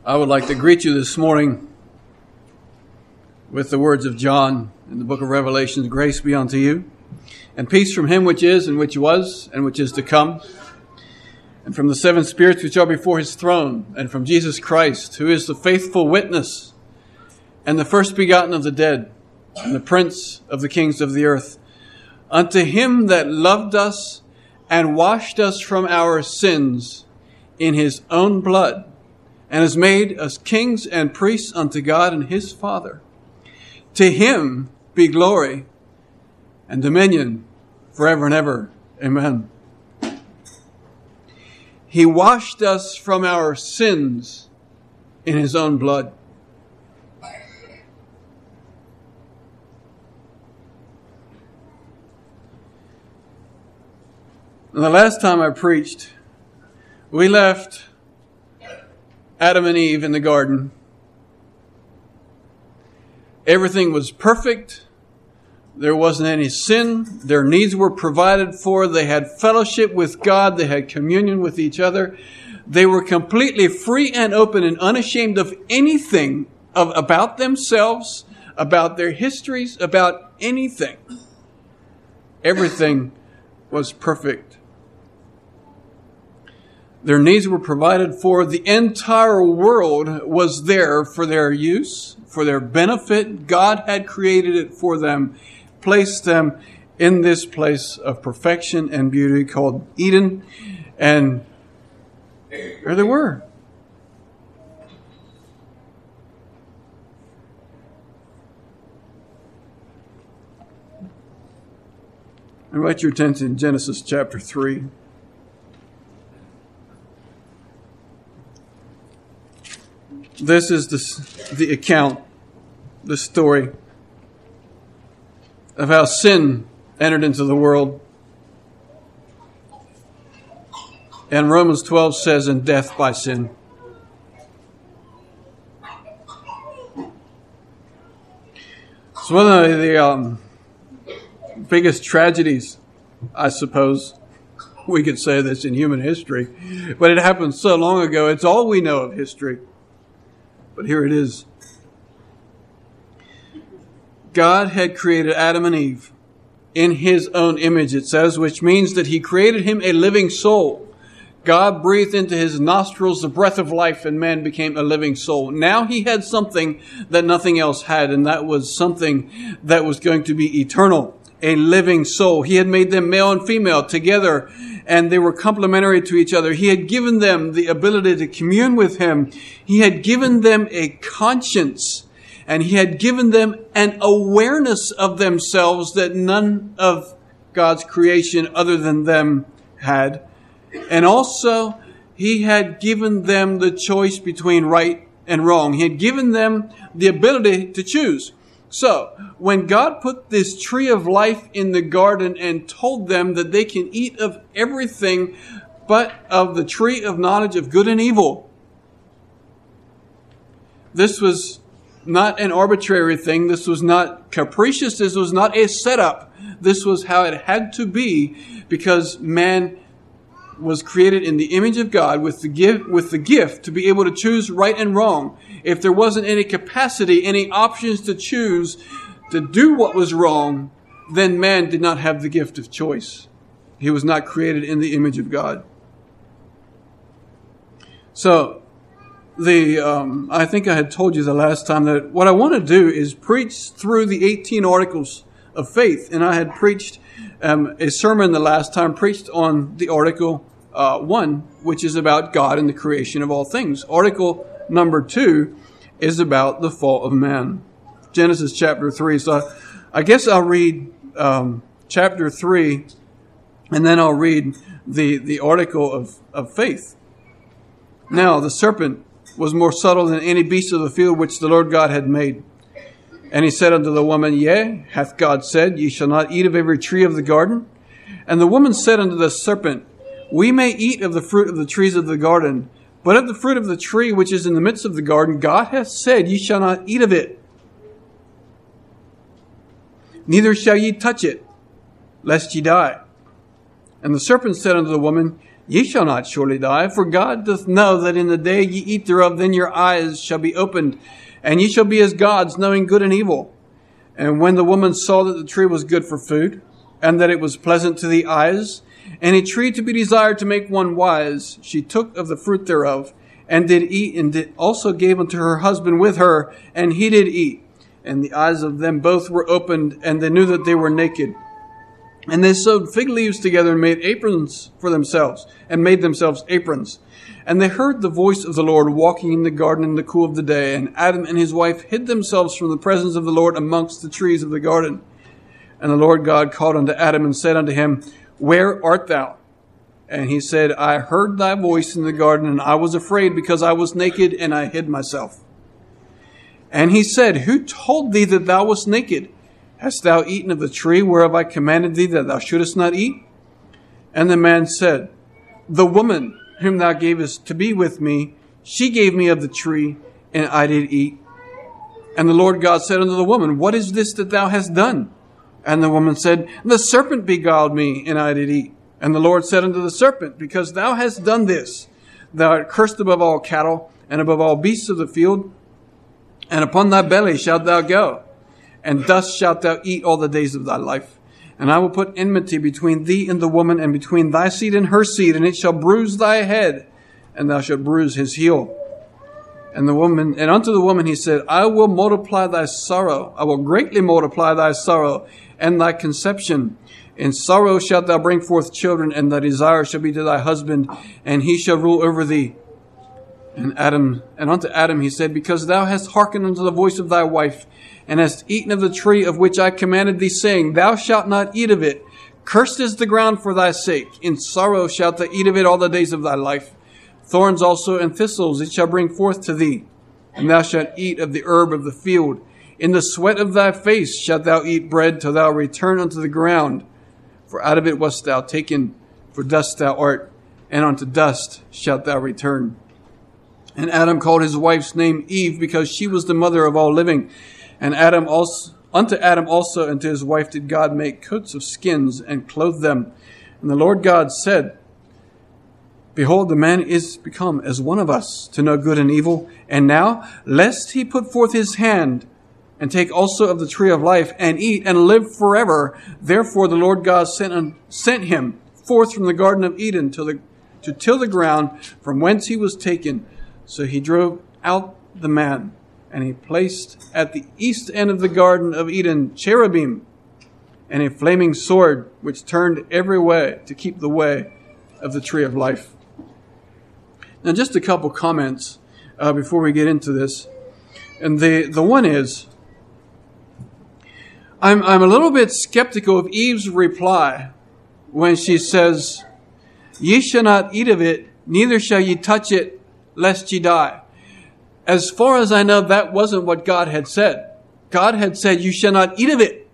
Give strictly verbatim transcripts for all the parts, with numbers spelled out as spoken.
I would like to greet you this morning with the words of John in the book of Revelation. Grace be unto you, and peace from him which is, and which was, and which is to come, and from the seven spirits which are before his throne, and from Jesus Christ, who is the faithful witness, and the first begotten of the dead, and the prince of the kings of the earth. Unto him that loved us and washed us from our sins in his own blood, and has made us kings and priests unto God and his Father. To him be glory and dominion forever and ever. Amen. He washed us from our sins in his own blood. And the last time I preached, we left Adam and Eve in the garden. Everything was perfect. There wasn't any sin. Their needs were provided for. They had fellowship with God. They had communion with each other. They were completely free and open and unashamed of anything of, about themselves, about their histories, about anything. Everything was perfect. Their needs were provided for. The entire world was there for their use, for their benefit. God had created it for them, placed them in this place of perfection and beauty called Eden. And there they were. I invite your attention in Genesis chapter three. This is the, the account, the story of how sin entered into the world. And Romans twelve says, and death by sin. It's one of the um, biggest tragedies, I suppose we could say this in human history. But it happened so long ago, it's all we know of history. But here it is. God had created Adam and Eve in his own image, it says, which means that he created him a living soul. God breathed into his nostrils the breath of life, and man became a living soul. Now he had something that nothing else had, and that was something that was going to be eternal, a living soul. He had made them male and female together, and they were complementary to each other. He had given them the ability to commune with him. He had given them a conscience, and he had given them an awareness of themselves that none of God's creation other than them had. And also, he had given them the choice between right and wrong. He had given them the ability to choose. So, when God put this tree of life in the garden and told them that they can eat of everything but of the tree of knowledge of good and evil, this was not an arbitrary thing. This was not capricious. This was not a setup. This was how it had to be, because man was created in the image of God with the gift, with the gift to be able to choose right and wrong. If there wasn't any capacity, any options to choose to do what was wrong, then man did not have the gift of choice. He was not created in the image of God. So, the um, I think I had told you the last time that what I want to do is preach through the eighteen articles of faith. And I had preached um, a sermon the last time, preached on the article uh, one, which is about God and the creation of all things. Article number two is about the fall of man. Genesis chapter three. So I guess I'll read um, chapter three, and then I'll read the, the article of, of faith. Now the serpent was more subtle than any beast of the field which the Lord God had made. And he said unto the woman, Yea, hath God said, Ye shall not eat of every tree of the garden? And the woman said unto the serpent, We may eat of the fruit of the trees of the garden, but of the fruit of the tree which is in the midst of the garden, God hath said, Ye shall not eat of it. Neither shall ye touch it, lest ye die. And the serpent said unto the woman, Ye shall not surely die, for God doth know that in the day ye eat thereof, then your eyes shall be opened, and ye shall be as gods, knowing good and evil. And when the woman saw that the tree was good for food, and that it was pleasant to the eyes, and a tree to be desired to make one wise, she took of the fruit thereof, and did eat, and did also gave unto her husband with her, and he did eat. And the eyes of them both were opened, and they knew that they were naked. And they sewed fig leaves together and made aprons for themselves, and made themselves aprons. And they heard the voice of the Lord walking in the garden in the cool of the day. And Adam and his wife hid themselves from the presence of the Lord amongst the trees of the garden. And the Lord God called unto Adam and said unto him, Where art thou? And he said, I heard thy voice in the garden, and I was afraid, because I was naked, and I hid myself. And he said, Who told thee that thou wast naked? Hast thou eaten of the tree whereof I commanded thee that thou shouldest not eat? And the man said, The woman whom thou gavest to be with me, she gave me of the tree, and I did eat. And the Lord God said unto the woman, What is this that thou hast done? And the woman said, The serpent beguiled me, and I did eat. And the Lord said unto the serpent, Because thou hast done this, thou art cursed above all cattle, and above all beasts of the field, and upon thy belly shalt thou go, and dust shalt thou eat all the days of thy life. And I will put enmity between thee and the woman, and between thy seed and her seed, and it shall bruise thy head, and thou shalt bruise his heel. And the woman, and unto the woman he said, I will multiply thy sorrow, I will greatly multiply thy sorrow, and thy conception. In sorrow shalt thou bring forth children, and thy desire shall be to thy husband, and he shall rule over thee. And Adam, and unto Adam he said, Because thou hast hearkened unto the voice of thy wife, and hast eaten of the tree of which I commanded thee, saying, Thou shalt not eat of it. Cursed is the ground for thy sake. In sorrow shalt thou eat of it all the days of thy life. Thorns also and thistles it shall bring forth to thee. And thou shalt eat of the herb of the field. In the sweat of thy face shalt thou eat bread till thou return unto the ground. For out of it wast thou taken, for dust thou art, and unto dust shalt thou return. And Adam called his wife's name Eve, because she was the mother of all living. And Adam also, unto Adam also and to his wife did God make coats of skins, and clothe them. And the Lord God said, Behold, the man is become as one of us, to know good and evil. And now, lest he put forth his hand, and take also of the tree of life, and eat, and live forever. Therefore the Lord God sent, un, sent him forth from the Garden of Eden to, the, to till the ground from whence he was taken. So he drove out the man, and he placed at the east end of the Garden of Eden cherubim, and a flaming sword, which turned every way to keep the way of the tree of life. Now just a couple comments uh, before we get into this. And the, the one is, I'm, I'm a little bit skeptical of Eve's reply when she says, Ye shall not eat of it, neither shall ye touch it, lest ye die. As far as I know, that wasn't what God had said. God had said, You shall not eat of it.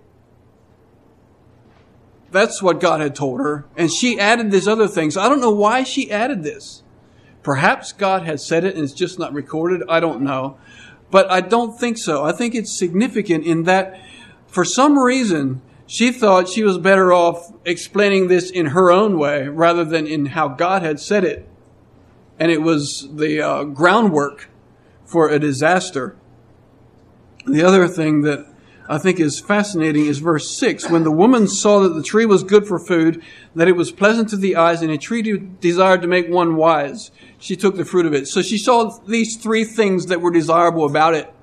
That's what God had told her. And she added these other things. I don't know why she added this. Perhaps God had said it and it's just not recorded. I don't know. But I don't think so. I think it's significant in that for some reason, she thought she was better off explaining this in her own way rather than in how God had said it. And it was the uh, groundwork for a disaster. The other thing that I think is fascinating is verse six. When the woman saw that the tree was good for food, that it was pleasant to the eyes, and a tree to, desired to make one wise, she took the fruit of it. So she saw these three things that were desirable about it.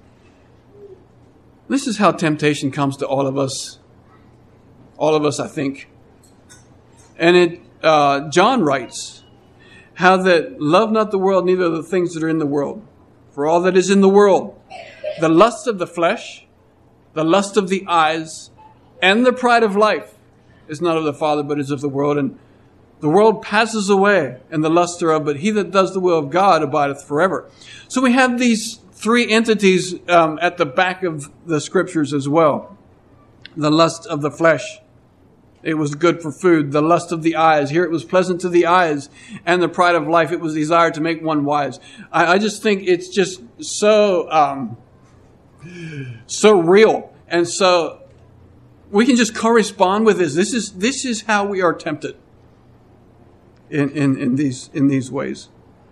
This is how temptation comes to all of us. All of us, I think. And it, uh, John writes, how that love not the world, neither the things that are in the world. For all that is in the world, the lust of the flesh, the lust of the eyes, and the pride of life is not of the Father, but is of the world. And the world passes away, and the lust thereof, but he that does the will of God abideth forever. So we have these three entities um, at the back of the scriptures as well. The lust of the flesh. It was good for food. The lust of the eyes. Here it was pleasant to the eyes. And the pride of life. It was desired to make one wise. I, I just think it's just so, um, so real. And so we can just correspond with this. This is, this is how we are tempted. in, in, in these in these ways.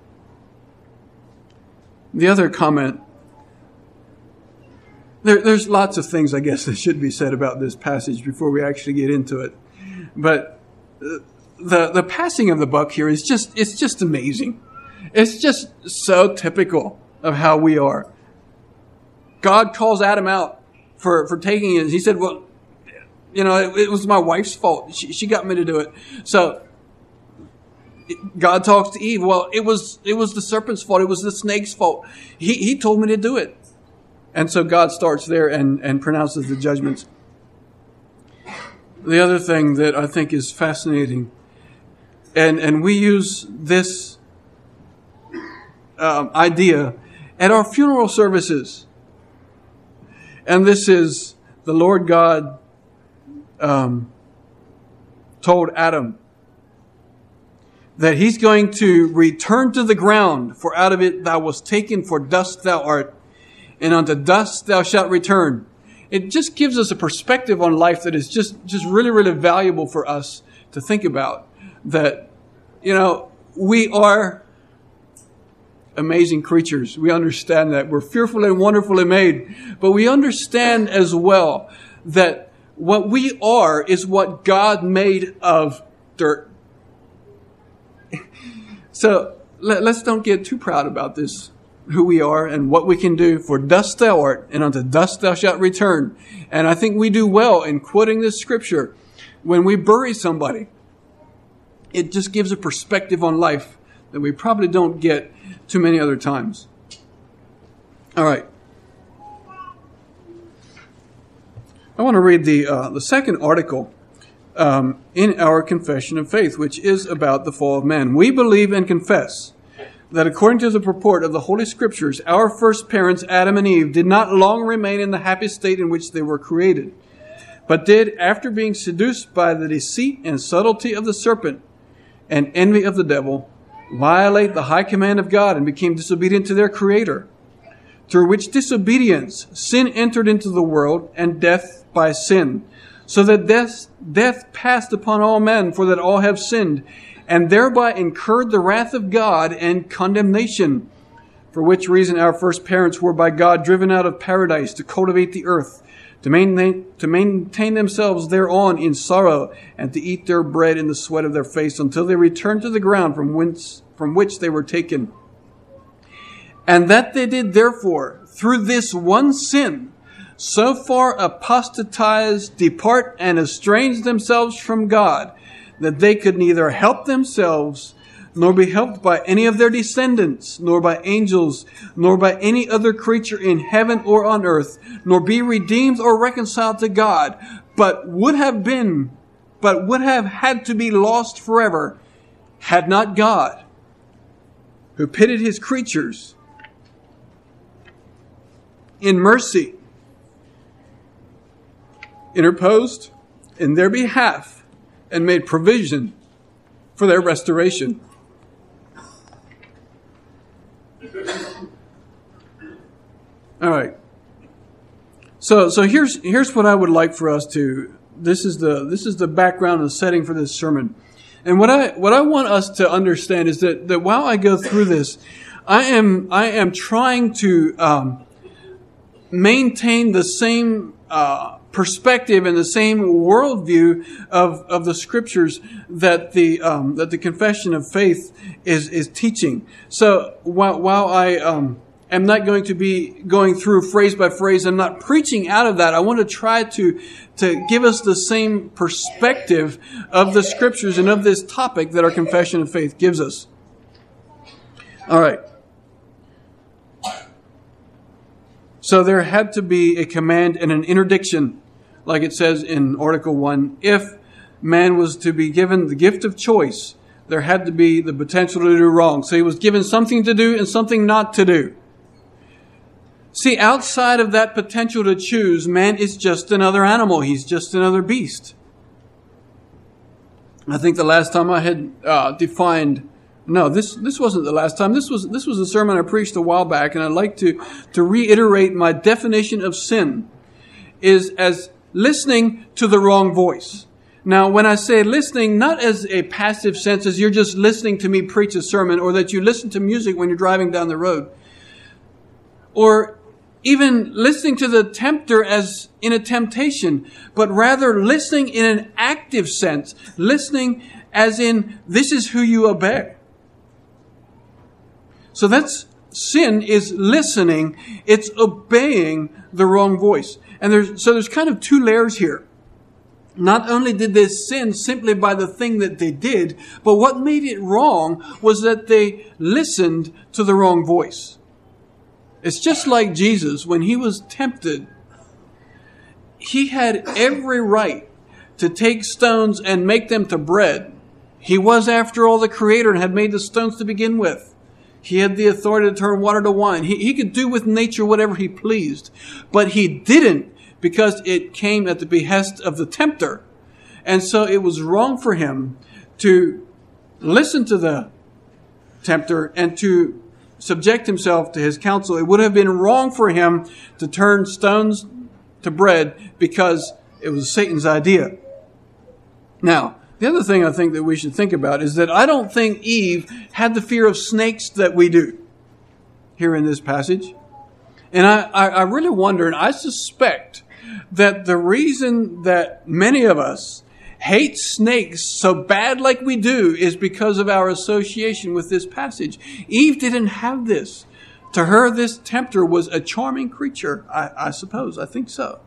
The other comment, there, there's lots of things, I guess, that should be said about this passage before we actually get into it. But the the passing of the buck here is just, it's just amazing. It's just so typical of how we are. God calls Adam out for, for taking it. He said, well, you know, it, it was my wife's fault. She, she got me to do it. So God talks to Eve. Well, it was, it was the serpent's fault. It was the snake's fault. He, he told me to do it. And so God starts there and, and pronounces the judgments. The other thing that I think is fascinating, and, and we use this um, idea at our funeral services. And this is the Lord God um, told Adam that he's going to return to the ground, for out of it thou wast taken, for dust thou art, and unto dust thou shalt return. It just gives us a perspective on life that is just, just really, really valuable for us to think about. That, you know, we are amazing creatures. We understand that. We're fearfully and wonderfully made. But we understand as well that what we are is what God made of dirt. So let, let's don't get too proud about this, who we are and what we can do. For dust thou art, and unto dust thou shalt return. And I think we do well in quoting this scripture when we bury somebody. It just gives a perspective on life that we probably don't get too many other times. All right. I want to read the uh, the second article um, in our confession of faith, which is about the fall of man. We believe and confess that according to the purport of the Holy Scriptures, our first parents, Adam and Eve, did not long remain in the happy state in which they were created, but did, after being seduced by the deceit and subtlety of the serpent and envy of the devil, violate the high command of God and became disobedient to their Creator, through which disobedience sin entered into the world, and death by sin, so that death, death passed upon all men, for that all have sinned, and thereby incurred the wrath of God and condemnation, for which reason our first parents were by God driven out of paradise to cultivate the earth, to maintain, to maintain themselves thereon in sorrow, and to eat their bread in the sweat of their face, until they returned to the ground from whence, from which they were taken. And that they did therefore, through this one sin, so far apostatize, depart, and estrange themselves from God, that they could neither help themselves, nor be helped by any of their descendants, nor by angels, nor by any other creature in heaven or on earth, nor be redeemed or reconciled to God, but would have been, but would have had to be lost forever, had not God, who pitied his creatures, in mercy, interposed in their behalf and made provision for their restoration. All right. So so here's here's what I would like for us to this is the this is the background and the setting for this sermon. And what I what I want us to understand is that, that while I go through this, I am I am trying to um, maintain the same uh, perspective and the same worldview of, of the scriptures that the um, that the confession of faith is is teaching. So while while I um, am not going to be going through phrase by phrase, I'm not preaching out of that. I want to try to to give us the same perspective of the scriptures and of this topic that our confession of faith gives us. All right. So there had to be a command and an interdiction, like it says in Article one. If man was to be given the gift of choice, there had to be the potential to do wrong. So he was given something to do and something not to do. See, outside of that potential to choose, man is just another animal. He's just another beast. I think the last time I had uh, defined No, this this wasn't the last time. This was this was a sermon I preached a while back, and I'd like to, to reiterate my definition of sin is as listening to the wrong voice. Now, when I say listening, not as a passive sense, as you're just listening to me preach a sermon, or that you listen to music when you're driving down the road, or even listening to the tempter as in a temptation, but rather listening in an active sense, listening as in, this is who you obey. So that's, sin is listening, it's obeying the wrong voice. And there's, so there's kind of two layers here. Not only did they sin simply by the thing that they did, but what made it wrong was that they listened to the wrong voice. It's just like Jesus, when he was tempted, he had every right to take stones and make them to bread. He was, after all, the creator and had made the stones to begin with. He had the authority to turn water to wine. He, he could do with nature whatever he pleased. But he didn't, because it came at the behest of the tempter. And so it was wrong for him to listen to the tempter and to subject himself to his counsel. It would have been wrong for him to turn stones to bread because it was Satan's idea. Now, the other thing I think that we should think about is that I don't think Eve had the fear of snakes that we do here in this passage. And I, I, I really wonder, and I suspect that the reason that many of us hate snakes so bad like we do is because of our association with this passage. Eve didn't have this. To her, this tempter was a charming creature, I, I suppose. I think so.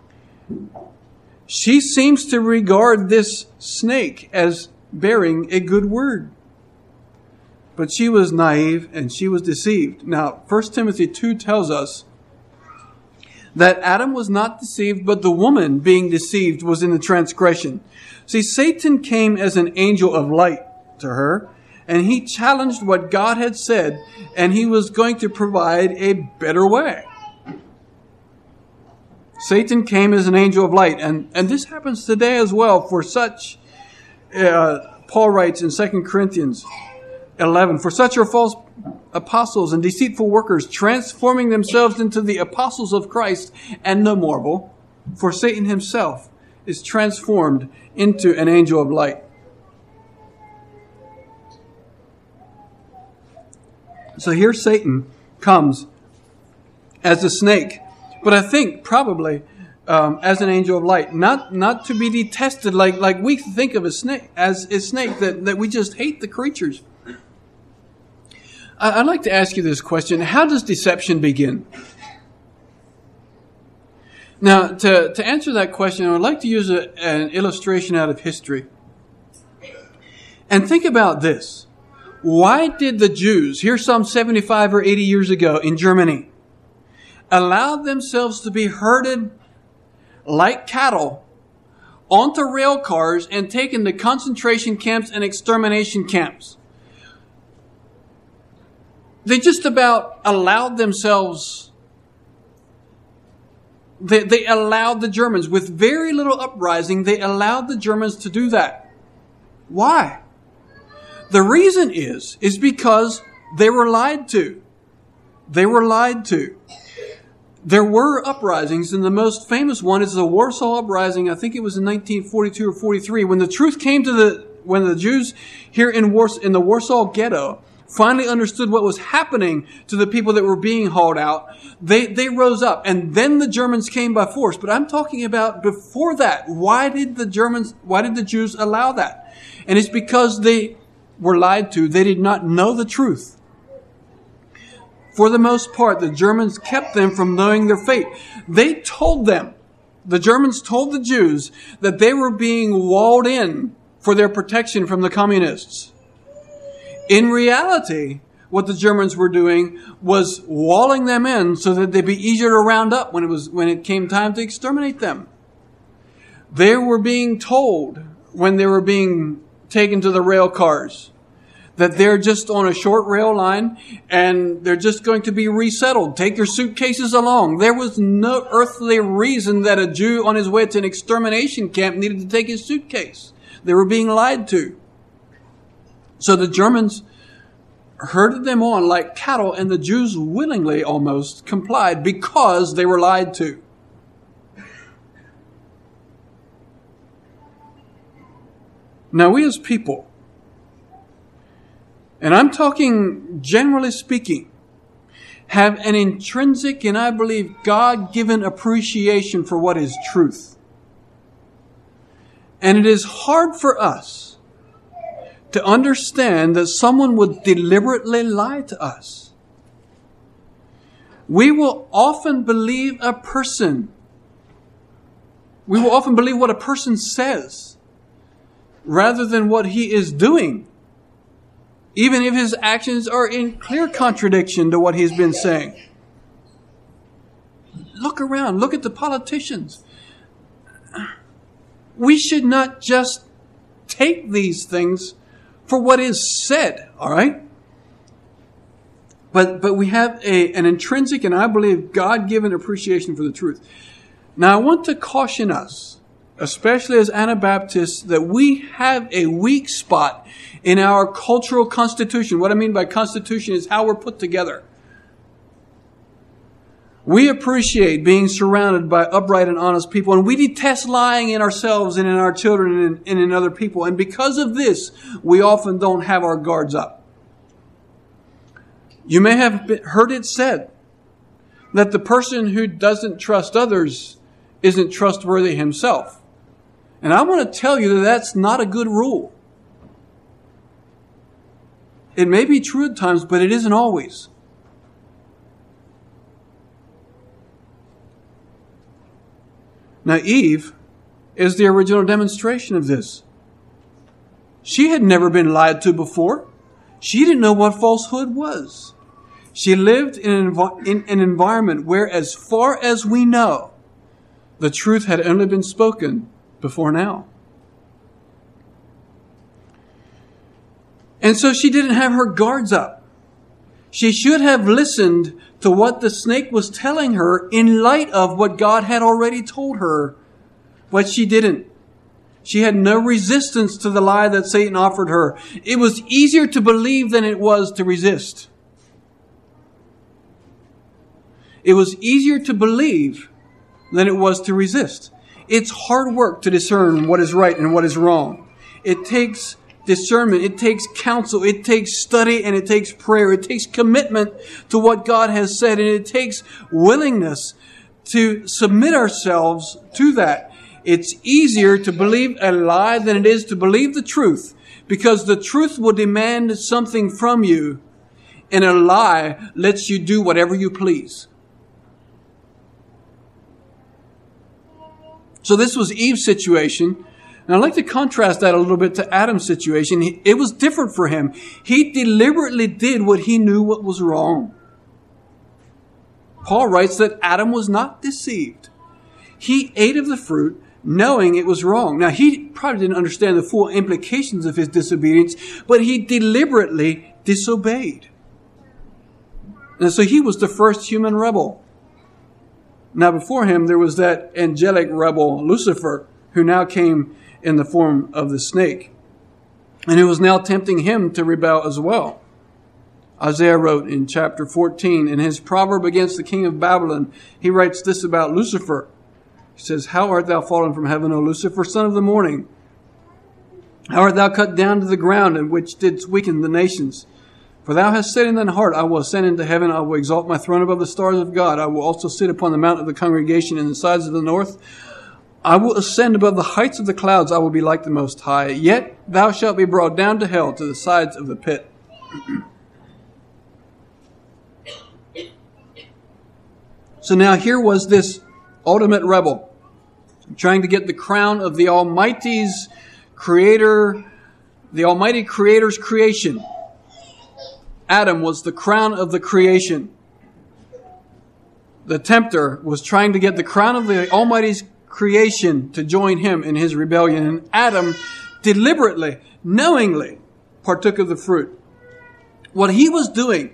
She seems to regard this snake as bearing a good word. But she was naive and she was deceived. Now, First Timothy two tells us that Adam was not deceived, but the woman being deceived was in the transgression. See, Satan came as an angel of light to her, and he challenged what God had said, and he was going to provide a better way. Satan came as an angel of light, and, and this happens today as well. For such, uh, Paul writes in Second Corinthians eleven, for such are false apostles and deceitful workers, transforming themselves into the apostles of Christ, and no marvel, for Satan himself is transformed into an angel of light. So here Satan comes as a snake, but I think probably um, as an angel of light, not not to be detested like like we think of a snake as a snake that that we just hate the creatures. I'd like to ask you this question. How does deception begin? Now, to, to answer that question, I would like to use a, an illustration out of history. And think about this. Why did the Jews, here some seventy-five or eighty years ago in Germany, allow themselves to be herded like cattle onto rail cars and taken to concentration camps and extermination camps? They just about allowed themselves, they, they allowed the Germans, with very little uprising, they allowed the Germans to do that. Why? The reason is, is because they were lied to. They were lied to. There were uprisings, and the most famous one is the Warsaw Uprising. I think it was in nineteen forty-two or forty-three, when the truth came to the, when the Jews here in Warsaw, in the Warsaw Ghetto, finally understood what was happening to the people that were being hauled out. They, they rose up, and then the Germans came by force. But I'm talking about before that. Why did the Germans, why did the Jews allow that? And it's because they were lied to. They did not know the truth. For the most part, the Germans kept them from knowing their fate. They told them, the Germans told the Jews that they were being walled in for their protection from the communists. In reality, what the Germans were doing was walling them in so that they'd be easier to round up when it was, when it came time to exterminate them. They were being told when they were being taken to the rail cars that they're just on a short rail line and they're just going to be resettled. Take your suitcases along. There was no earthly reason that a Jew on his way to an extermination camp needed to take his suitcase. They were being lied to. So the Germans herded them on like cattle, and the Jews willingly almost complied because they were lied to. Now we as people, and I'm talking generally speaking, have an intrinsic and I believe God-given appreciation for what is truth. And it is hard for us to understand that someone would deliberately lie to us. We will often believe a person. We will often believe what a person says rather than what he is doing, even if his actions are in clear contradiction to what he's been saying. Look around. Look at the politicians. We should not just take these things for what is said, all right? But but we have a, an intrinsic and I believe God-given appreciation for the truth. Now I want to caution us, especially as Anabaptists, that we have a weak spot in our cultural constitution. What I mean by constitution is how we're put together. We appreciate being surrounded by upright and honest people, and we detest lying in ourselves and in our children and in, and in other people. And because of this, we often don't have our guards up. You may have heard it said that the person who doesn't trust others isn't trustworthy himself. And I want to tell you that that's not a good rule. It may be true at times, but it isn't always. Now, Eve is the original demonstration of this. She had never been lied to before. She didn't know what falsehood was. She lived in an, env- in an environment where, as far as we know, the truth had only been spoken before now. And so she didn't have her guards up. She should have listened to what the snake was telling her in light of what God had already told her, but she didn't. She had no resistance to the lie that Satan offered her. It was easier to believe than it was to resist. It was easier to believe than it was to resist. It's hard work to discern what is right and what is wrong. It takes discernment. It takes counsel. It takes study and it takes prayer. It takes commitment to what God has said, and it takes willingness to submit ourselves to that. It's easier to believe a lie than it is to believe the truth, because the truth will demand something from you, and a lie lets you do whatever you please. So this was Eve's situation. And I'd like to contrast that a little bit to Adam's situation. It was different for him. He deliberately did what he knew what was wrong. Paul writes that Adam was not deceived. He ate of the fruit knowing it was wrong. Now, he probably didn't understand the full implications of his disobedience, but he deliberately disobeyed. And so he was the first human rebel. Now, before him, there was that angelic rebel, Lucifer, who now came in the form of the snake. And it was now tempting him to rebel as well. Isaiah wrote in chapter fourteen, in his proverb against the king of Babylon, he writes this about Lucifer. He says, "How art thou fallen from heaven, O Lucifer, son of the morning? How art thou cut down to the ground, in which didst weaken the nations? For thou hast said in thine heart, I will ascend into heaven, I will exalt my throne above the stars of God. I will also sit upon the mount of the congregation in the sides of the north. I will ascend above the heights of the clouds, I will be like the Most High. Yet thou shalt be brought down to hell, to the sides of the pit." So now here was this ultimate rebel, trying to get the crown of the Almighty's creator, the Almighty Creator's creation. Adam was the crown of the creation. The tempter was trying to get the crown of the Almighty's creation to join him in his rebellion. And Adam deliberately, knowingly partook of the fruit. What he was doing,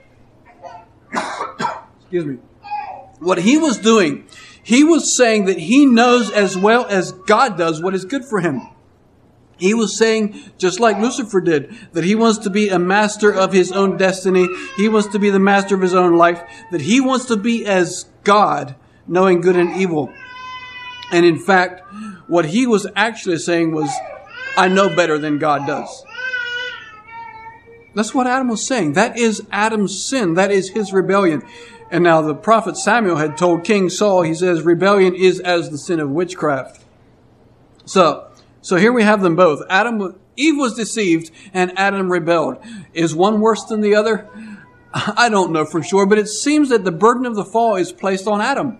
excuse me, what he was doing, he was saying that he knows as well as God does what is good for him. He was saying, just like Lucifer did, that he wants to be a master of his own destiny. He wants to be the master of his own life. That he wants to be as God, knowing good and evil. And in fact, what he was actually saying was, I know better than God does. That's what Adam was saying. That is Adam's sin. That is his rebellion. And now the prophet Samuel had told King Saul, he says, rebellion is as the sin of witchcraft. So, so here we have them both. Adam, Eve was deceived and Adam rebelled. Is one worse than the other? I don't know for sure, but it seems that the burden of the fall is placed on Adam.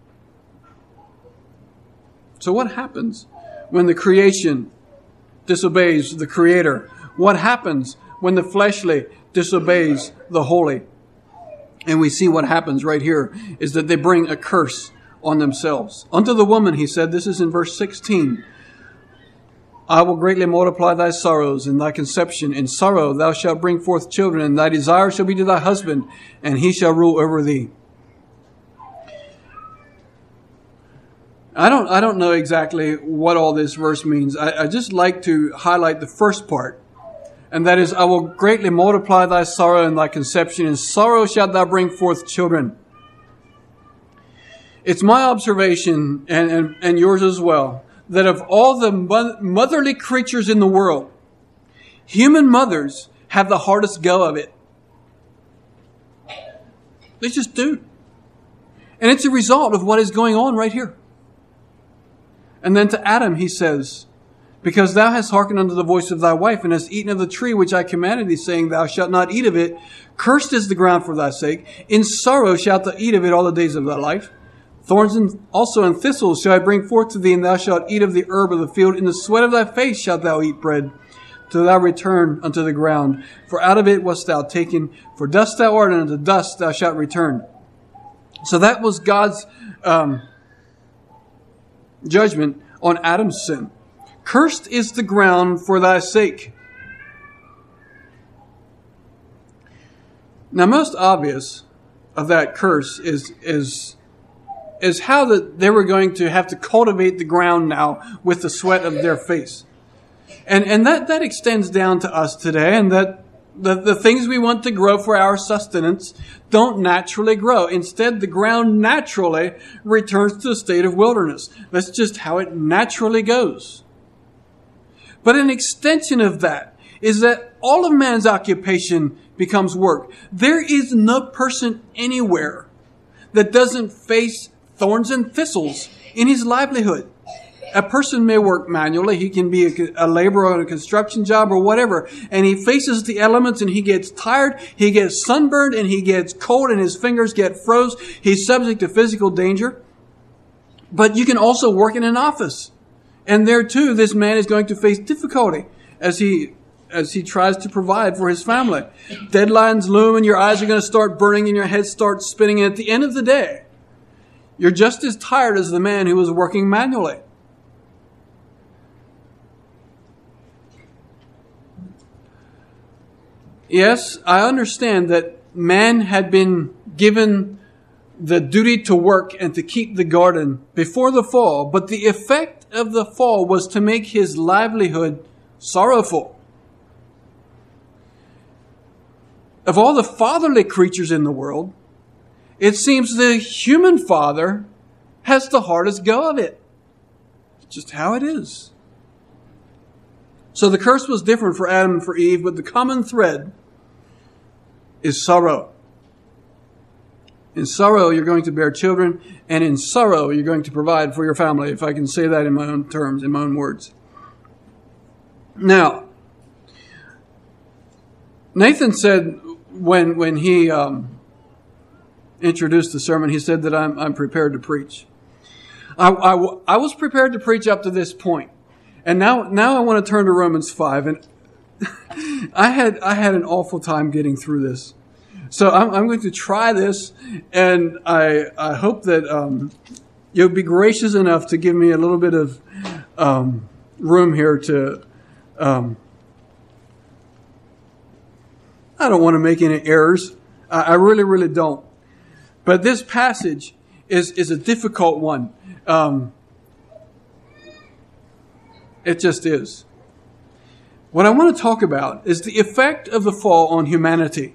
So what happens when the creation disobeys the Creator? What happens when the fleshly disobeys the holy? And we see what happens right here is that they bring a curse on themselves. Unto the woman, he said, this is in verse sixteen, I will greatly multiply thy sorrows and thy conception. In sorrow thou shalt bring forth children, and thy desire shall be to thy husband, and he shall rule over thee. I don't, I don't know exactly what all this verse means. I, I just like to highlight the first part. And that is, I will greatly multiply thy sorrow and thy conception. In sorrow shalt thou bring forth children. It's my observation, and, and, and yours as well, that of all the motherly creatures in the world, human mothers have the hardest go of it. They just do. And it's a result of what is going on right here. And then to Adam he says, because thou hast hearkened unto the voice of thy wife, and hast eaten of the tree which I commanded thee, saying, thou shalt not eat of it. Cursed is the ground for thy sake. In sorrow shalt thou eat of it all the days of thy life. Thorns and also and thistles shall I bring forth to thee, and thou shalt eat of the herb of the field. In the sweat of thy face shalt thou eat bread, till thou return unto the ground. For out of it wast thou taken. For dust thou art, and unto dust thou shalt return. So that was God's um, judgment on Adam's sin. Cursed is the ground for thy sake. Now, most obvious of that curse is is is how that they were going to have to cultivate the ground now with the sweat of their face, and and that that extends down to us today, and that the the things we want to grow for our sustenance don't naturally grow. Instead, the ground naturally returns to a state of wilderness. That's just how it naturally goes. But an extension of that is that all of man's occupation becomes work. There is no person anywhere that doesn't face thorns and thistles in his livelihood. A person may work manually. He can be a, a laborer on a construction job or whatever. And he faces the elements and he gets tired. He gets sunburned and he gets cold and his fingers get froze. He's subject to physical danger. But you can also work in an office. And there too, this man is going to face difficulty as he as he tries to provide for his family. Deadlines loom and your eyes are going to start burning and your head starts spinning. And at the end of the day, you're just as tired as the man who was working manually. Yes, I understand that man had been given the duty to work and to keep the garden before the fall, but the effect of the fall was to make his livelihood sorrowful. Of all the fatherly creatures in the world, it seems the human father has the hardest go of it. It's just how it is. So the curse was different for Adam and for Eve, but the common thread is sorrow. In sorrow, you're going to bear children, and in sorrow, you're going to provide for your family, if I can say that in my own terms, in my own words. Now, Nathan said when when he um, introduced the sermon, he said that I'm, I'm prepared to preach. I, I, I was prepared to preach up to this point, and now now I want to turn to Romans five, and I had I had an awful time getting through this. So I'm, I'm going to try this, and I I hope that um, you'll be gracious enough to give me a little bit of um, room here to. Um, I don't want to make any errors. I, I really, really don't. But this passage is is a difficult one. Um, it just is. What I want to talk about is the effect of the fall on humanity.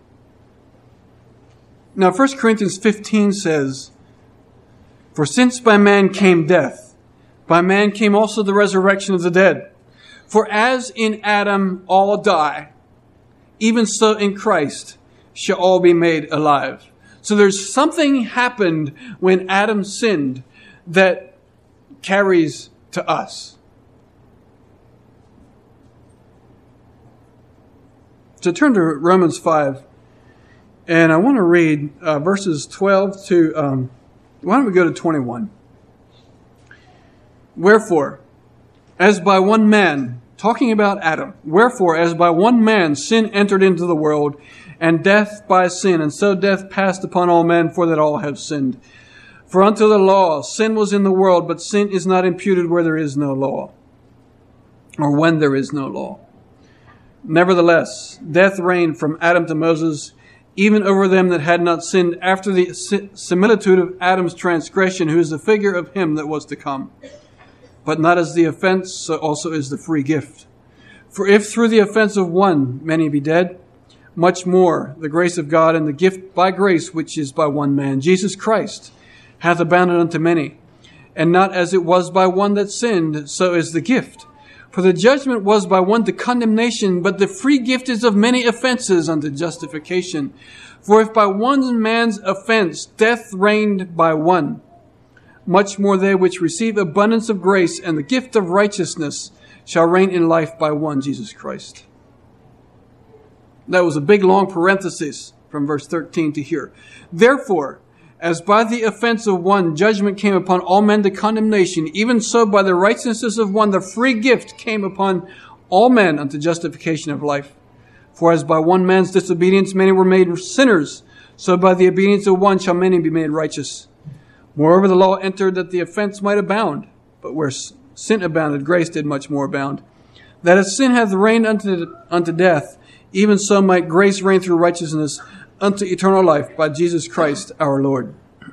Now, First Corinthians fifteen says, "For since by man came death, by man came also the resurrection of the dead. For as in Adam all die, even so in Christ shall all be made alive. So there's something happened when Adam sinned that carries to us. So turn to Romans five, and I want to read uh, verses twelve to, um, why don't we go to twenty-one? Wherefore, as by one man, talking about Adam, wherefore, as by one man sin entered into the world, and death by sin, and so death passed upon all men, for that all have sinned. For unto the law sin was in the world, but sin is not imputed where there is no law, or when there is no law. Nevertheless, death reigned from Adam to Moses, even over them that had not sinned, after the similitude of Adam's transgression, who is the figure of him that was to come. But not as the offense, so also is the free gift. For if through the offense of one many be dead, much more the grace of God and the gift by grace, which is by one man, Jesus Christ, hath abounded unto many. And not as it was by one that sinned, so is the gift. For the judgment was by one to condemnation, but the free gift is of many offenses unto justification. For if by one man's offense death reigned by one, much more they which receive abundance of grace and the gift of righteousness shall reign in life by one, Jesus Christ. That was a big long parenthesis from verse thirteen to here. Therefore, as by the offense of one judgment came upon all men to condemnation, even so by the righteousness of one the free gift came upon all men unto justification of life. For as by one man's disobedience many were made sinners, so by the obedience of one shall many be made righteous. Moreover, the law entered that the offense might abound, but where sin abounded, grace did much more abound. That as sin hath reigned unto, unto death, even so might grace reign through righteousness unto eternal life by Jesus Christ our Lord.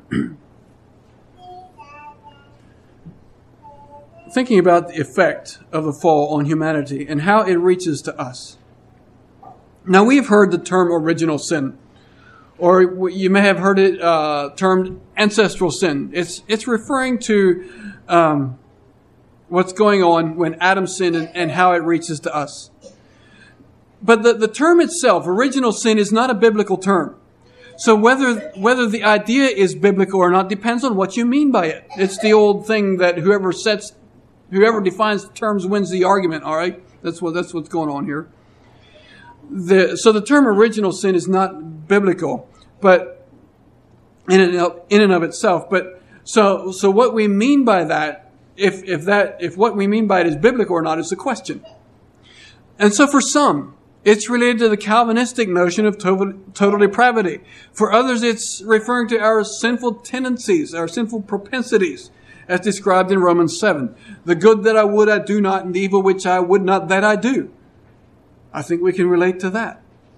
Thinking about the effect of the fall on humanity and how it reaches to us. Now, we've heard the term original sin, or you may have heard it uh, termed ancestral sin. It's it's referring to um, what's going on when Adam sinned and, and how it reaches to us. But the, the term itself, original sin, is not a biblical term. So whether whether the idea is biblical or not depends on what you mean by it. It's the old thing that whoever sets, whoever defines terms wins the argument. All right, that's what that's what's going on here. The, so the term original sin is not biblical, but in and of, in and of itself. But so so what we mean by that, if if that if what we mean by it is biblical or not, is the question. And so for some, it's related to the Calvinistic notion of total, total depravity. For others, it's referring to our sinful tendencies, our sinful propensities, as described in Romans seven. The good that I would, I do not, and the evil which I would not, that I do. I think we can relate to that.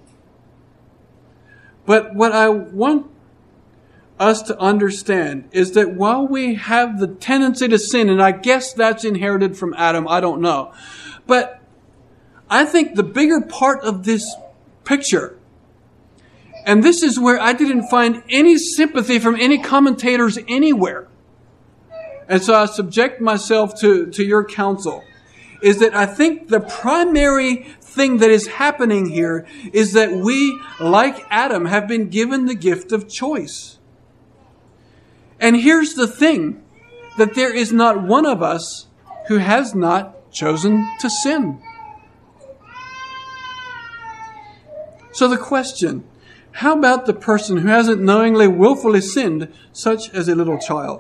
But what I want us to understand is that while we have the tendency to sin, and I guess that's inherited from Adam, I don't know, but I think the bigger part of this picture, and this is where I didn't find any sympathy from any commentators anywhere, and so I subject myself to, to your counsel, is that I think the primary thing that is happening here is that we, like Adam, have been given the gift of choice. And here's the thing, that there is not one of us who has not chosen to sin. So the question, how about the person who hasn't knowingly, willfully sinned, such as a little child?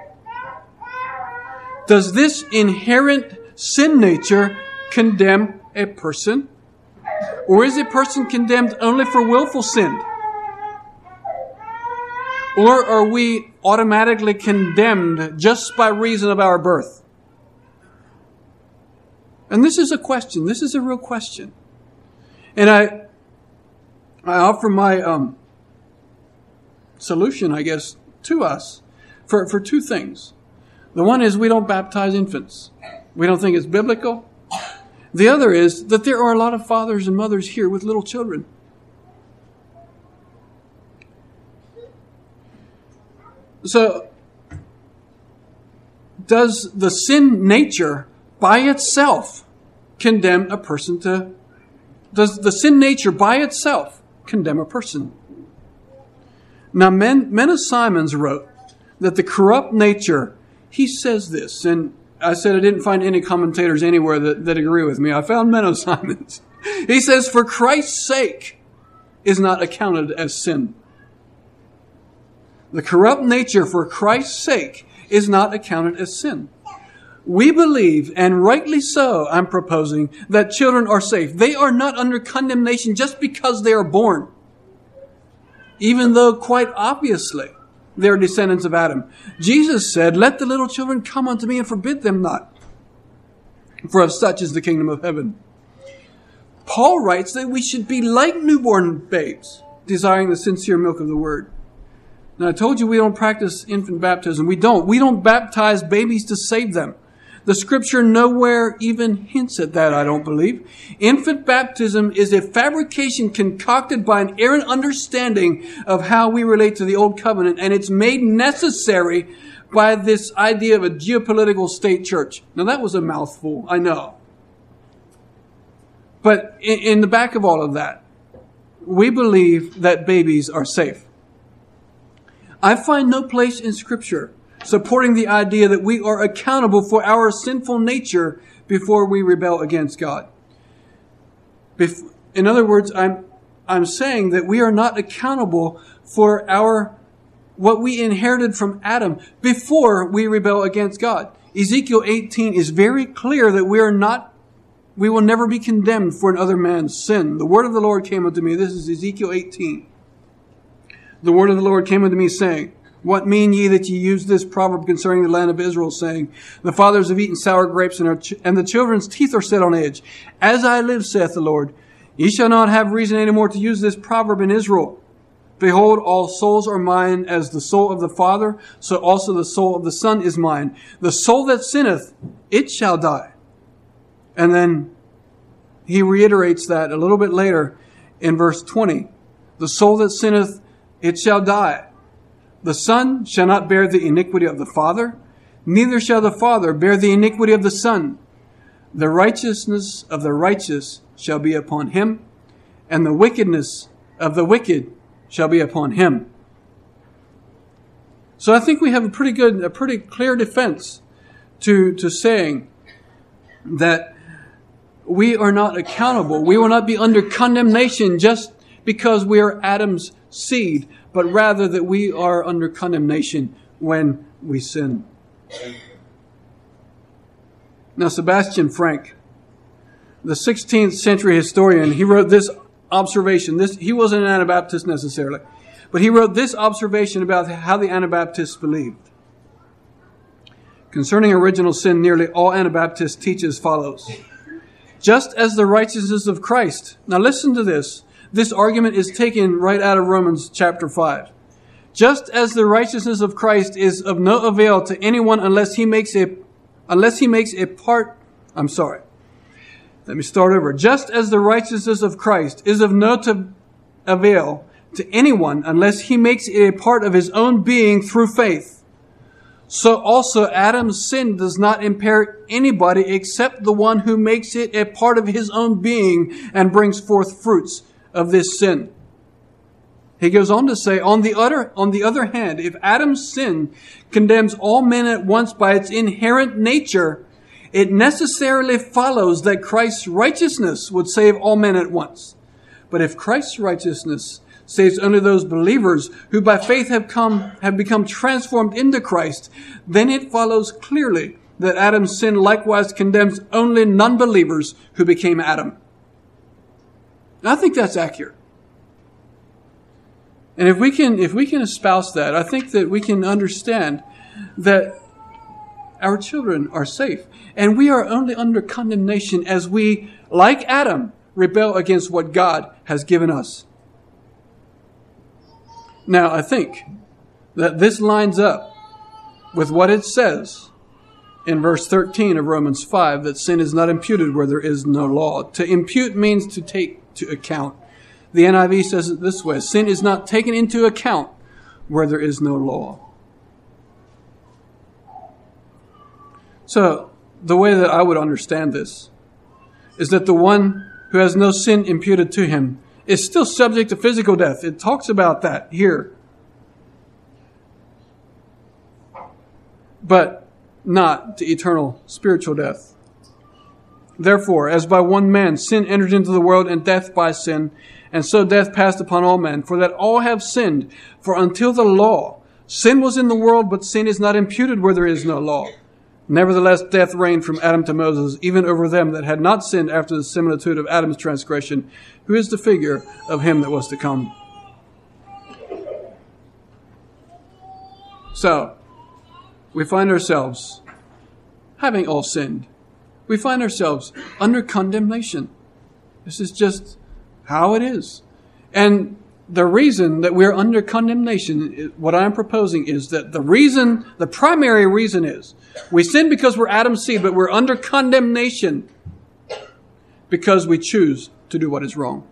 Does this inherent sin nature condemn a person? Or is a person condemned only for willful sin? Or are we automatically condemned just by reason of our birth? And this is a question. This is a real question. And I I offer my um, solution, I guess, to us for, for two things. The one is we don't baptize infants. We don't think it's biblical. The other is that there are a lot of fathers and mothers here with little children. So, does the sin nature by itself condemn a person to, does the sin nature by itself condemn a person? Now, Men, Menno Simons wrote that the corrupt nature, he says this, and I said I didn't find any commentators anywhere that, that agree with me. I found Menno Simons. He says, for Christ's sake is not accounted as sin. The corrupt nature for Christ's sake is not accounted as sin. We believe, and rightly so, I'm proposing, that children are safe. They are not under condemnation just because they are born, even though quite obviously they are descendants of Adam. Jesus said, let the little children come unto me and forbid them not, for of such is the kingdom of heaven. Paul writes that we should be like newborn babes, desiring the sincere milk of the word. Now, I told you we don't practice infant baptism. We don't. We don't baptize babies to save them. The scripture nowhere even hints at that, I don't believe. Infant baptism is a fabrication concocted by an errant understanding of how we relate to the old covenant, and it's made necessary by this idea of a geopolitical state church. Now, that was a mouthful, I know. But in, in the back of all of that, we believe that babies are safe. I find no place in Scripture supporting the idea that we are accountable for our sinful nature before we rebel against God. Bef- in other words, I'm I'm saying that we are not accountable for our what we inherited from Adam before we rebel against God. Ezekiel eighteen is very clear that we are not, we will never be condemned for another man's sin. The word of the Lord came unto me. This is Ezekiel eighteen. The word of the Lord came unto me, saying, what mean ye that ye use this proverb concerning the land of Israel, saying, the fathers have eaten sour grapes, and, are ch- and the children's teeth are set on edge? As I live, saith the Lord, ye shall not have reason any more to use this proverb in Israel. Behold, all souls are mine, as the soul of the Father, so also the soul of the Son is mine. The soul that sinneth, it shall die. And then he reiterates that a little bit later in verse twenty. The soul that sinneth, it shall die. The Son shall not bear the iniquity of the Father, neither shall the Father bear the iniquity of the Son. The righteousness of the righteous shall be upon him, and the wickedness of the wicked shall be upon him. So I think we have a pretty good, a pretty clear defense to, to saying that we are not accountable. We will not be under condemnation just because we are Adam's seed, but rather that we are under condemnation when we sin. Now, Sebastian Frank, the sixteenth century historian, he wrote this observation. This, he wasn't an Anabaptist necessarily, but he wrote this observation about how the Anabaptists believed. Concerning original sin, nearly all Anabaptists teach as follows. Just as the righteousness of Christ. Now listen to this. This argument is taken right out of Romans chapter five. Just as the righteousness of Christ is of no avail to anyone unless he makes a, unless he makes a part, I'm sorry. Let me start over. Just as the righteousness of Christ is of no to avail to anyone unless he makes it a part of his own being through faith, so also Adam's sin does not impair anybody except the one who makes it a part of his own being and brings forth fruits of this sin. He goes on to say, on the other, on the other hand, if Adam's sin condemns all men at once by its inherent nature, it necessarily follows that Christ's righteousness would save all men at once. But if Christ's righteousness saves only those believers who by faith have come, have become transformed into Christ, then it follows clearly that Adam's sin likewise condemns only non-believers who became Adam. I think that's accurate. And if we can, if we can espouse that, I think that we can understand that our children are safe. And we are only under condemnation as we, like Adam, rebel against what God has given us. Now, I think that this lines up with what it says in verse thirteen of Romans five, that sin is not imputed where there is no law. To impute means to take to account. The N I V says it this way: sin is not taken into account where there is no law. So, the way that I would understand this is that the one who has no sin imputed to him is still subject to physical death. It talks about that here. But not to eternal spiritual death. Therefore, as by one man sin entered into the world, and death by sin, and so death passed upon all men, for that all have sinned. For until the law, sin was in the world, but sin is not imputed where there is no law. Nevertheless, death reigned from Adam to Moses, even over them that had not sinned after the similitude of Adam's transgression, who is the figure of him that was to come. So, we find ourselves having all sinned. We find ourselves under condemnation. This is just how it is. And the reason that we're under condemnation, what I'm proposing is that the reason, the primary reason is, we sin because we're Adam's seed, but we're under condemnation because we choose to do what is wrong.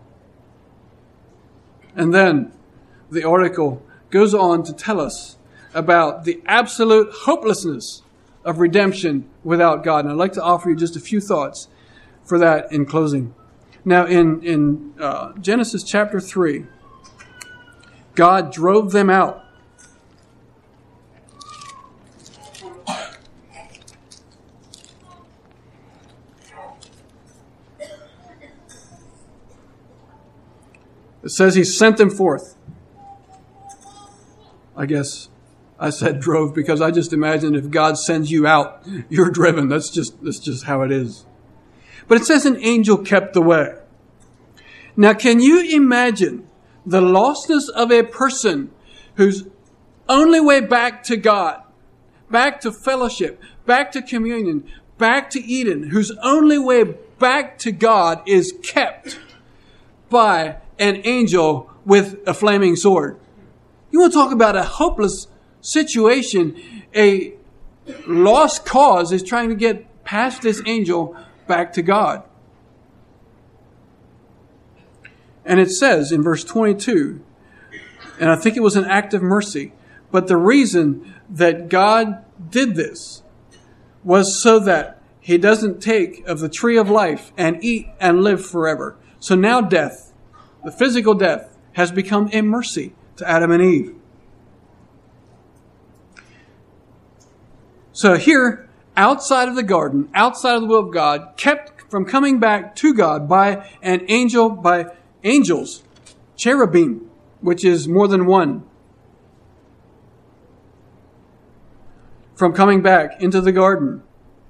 And then the article goes on to tell us about the absolute hopelessness of redemption without God. And I'd like to offer you just a few thoughts for that in closing. Now, in, in uh, Genesis chapter three, God drove them out. It says he sent them forth. I guess I said drove because I just imagine if God sends you out, you're driven. That's just, that's just how it is. But it says an angel kept the way. Now, can you imagine the lostness of a person whose only way back to God, back to fellowship, back to communion, back to Eden, whose only way back to God is kept by an angel with a flaming sword? You want to talk about a hopeless situation? A lost cause is trying to get past this angel back to God. And it says in verse twenty-two, and I think it was an act of mercy, but the reason that God did this was so that he doesn't take of the tree of life and eat and live forever. So now death, the physical death, has become a mercy to Adam and Eve. So here, outside of the garden, outside of the will of God, kept from coming back to God by an angel, by angels, cherubim, which is more than one, from coming back into the garden.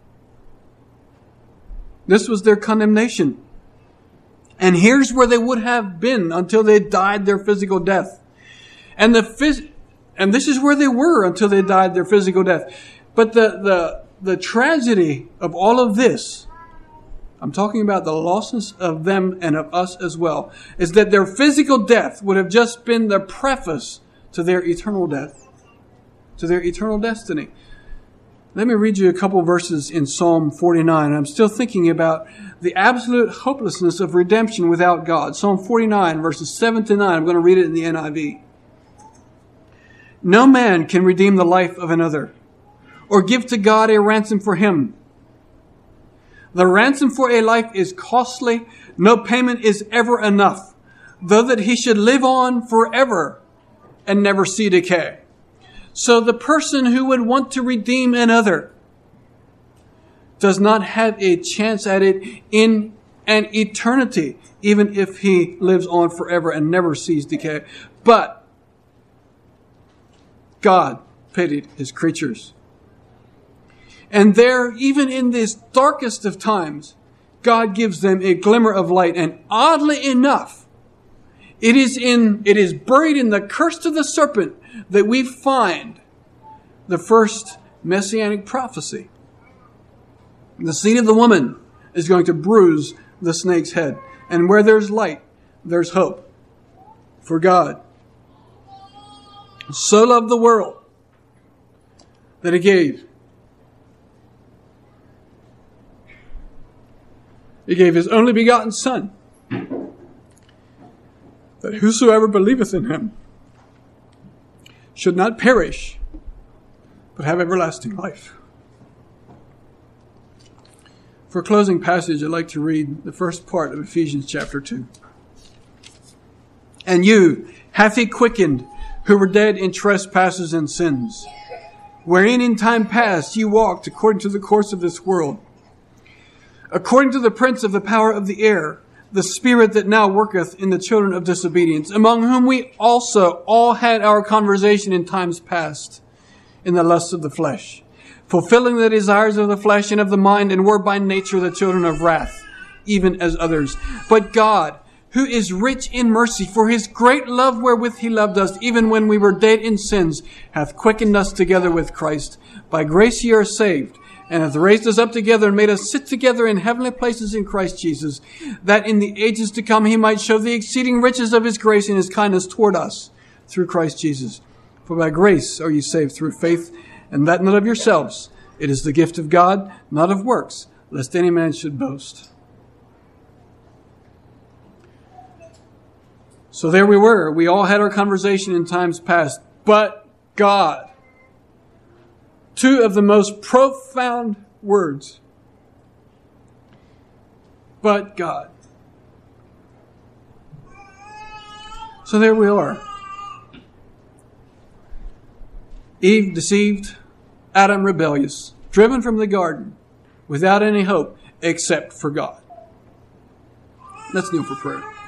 This was their condemnation. And here's where they would have been until they died their physical death. And the phys- and this is where they were until they died their physical death. But the, the, the tragedy of all of this, I'm talking about the lostness of them and of us as well, is that their physical death would have just been the preface to their eternal death, to their eternal destiny. Let me read you a couple verses in Psalm forty-nine. I'm still thinking about the absolute hopelessness of redemption without God. Psalm forty-nine, verses seven to nine. I'm going to read it in the N I V. No man can redeem the life of another, or give to God a ransom for him. The ransom for a life is costly. No payment is ever enough, though that he should live on forever and never see decay. So the person who would want to redeem another does not have a chance at it in an eternity, even if he lives on forever and never sees decay. But God pitied his creatures. And there, even in this darkest of times, God gives them a glimmer of light. And oddly enough, it is in, it is buried in the curse of the serpent that we find the first messianic prophecy. The seed of the woman is going to bruise the snake's head. And where there's light, there's hope for God. So loved the world that he gave. He gave his only begotten Son, that whosoever believeth in him should not perish, but have everlasting life. For a closing passage, I'd like to read the first part of Ephesians chapter two. And you hath he quickened, who were dead in trespasses and sins, wherein in time past you walked according to the course of this world, according to the prince of the power of the air, the spirit that now worketh in the children of disobedience, among whom we also all had our conversation in times past, in the lusts of the flesh, fulfilling the desires of the flesh and of the mind, and were by nature the children of wrath, even as others. But God, who is rich in mercy, for his great love wherewith he loved us, even when we were dead in sins, hath quickened us together with Christ. By grace ye are saved, and hath raised us up together and made us sit together in heavenly places in Christ Jesus, that in the ages to come he might show the exceeding riches of his grace and his kindness toward us through Christ Jesus. For by grace are ye saved through faith, and that not of yourselves. It is the gift of God, not of works, lest any man should boast. So there we were. We all had our conversation in times past. But God. Two of the most profound words. But God. So there we are. Eve deceived, Adam rebellious, driven from the garden, without any hope except for God. Let's kneel for prayer.